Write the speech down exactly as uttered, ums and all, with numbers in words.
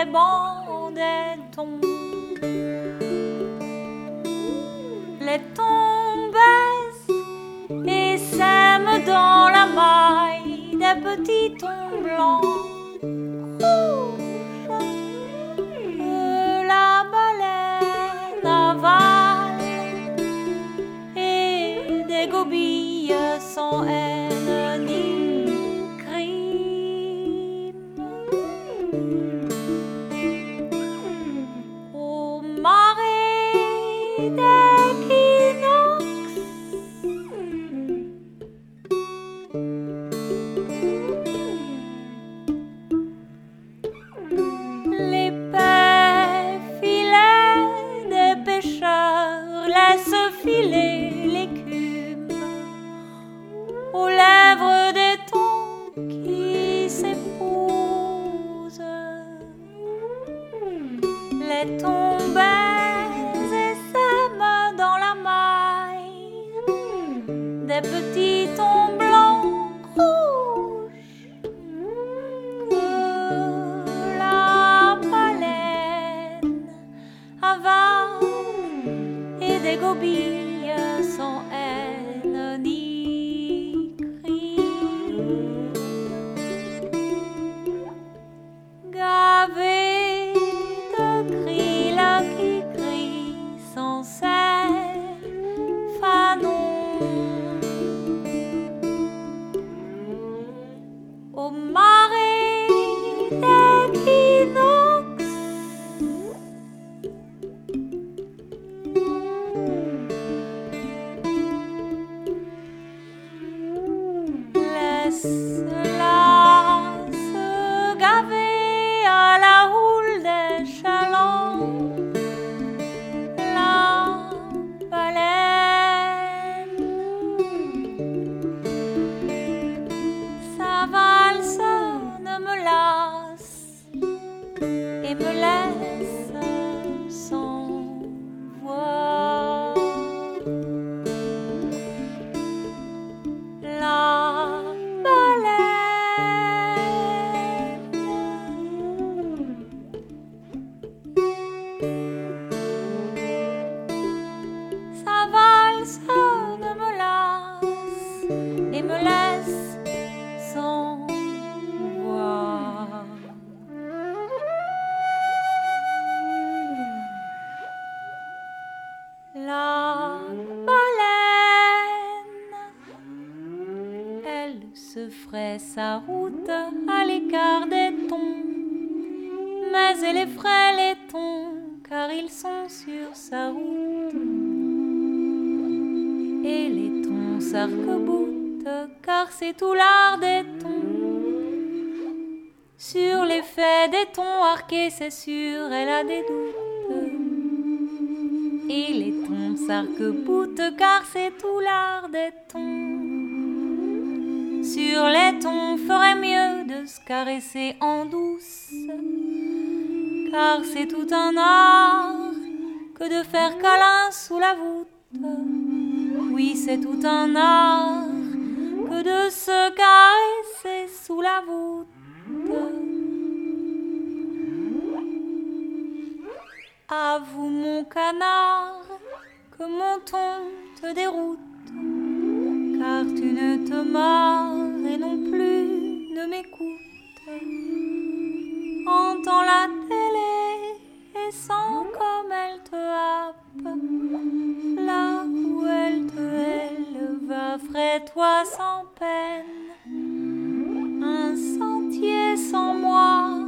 les bancs des tons. Les tons baissent et sèment dans la maille des petits tons blancs rouges que la baleine avale, et des gobilles sans haine ni crime. Aux marées d'équinoxe, l'épais filet des pêcheurs laisse filer l'écume aux lèvres des tons qui s'épousent. Les tons baisent et sèment dans la maille des petits tons blancs rouges que la baleine avale, et des gobilles sans haine ni crime. Gavés de cris là qui crient sans cesse fanon. Aux marées d'équinoxe, laisse-la se gaver à la houle des chalands. La baleine, sa valse ne me lasse et me laisse sans voix. La baleine, sa valse ne me lasse et me laisse sans voix. La baleine, elle se ferait sa route à l'écart des tons, mais elle effraie les tons car ils sont sur sa route. Et les tons s'arc-boutent car c'est tout l'art des tons. Sur l'effet des tons arqués, c'est sûr, elle a des doutes. Et les tons s'arc-boutent car c'est tout l'art des tons. Sur les tons, ferait mieux de se caresser en douce, car c'est tout un art que de faire câlin sous la voûte. Oui, c'est tout un art que de se caresser sous la voûte. Avoue mon canard que mon ton te déroute, car tu ne te marres et non plus ne m'écoutes. Entends la télé et sens comme elle te happe, là où elle te éleva, ferais-toi sans peine un sentier sans moi